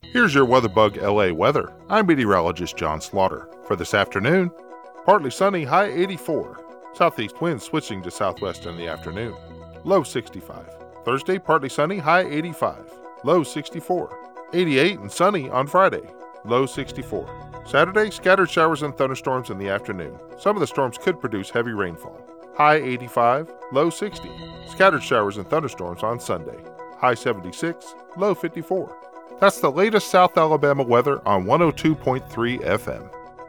Here's your WeatherBug LA weather. I'm meteorologist John Slaughter. For this afternoon, partly sunny, high 84. Southeast winds switching to southwest in the afternoon. Low 65. Thursday, partly sunny, high 85. Low 64. 88 and sunny on Friday. Low 64. Saturday, scattered showers and thunderstorms in the afternoon. Some of the storms could produce heavy rainfall. High 85, low 60. Scattered showers and thunderstorms on Sunday. High 76, low 54. That's the latest South Alabama weather on 102.3 FM.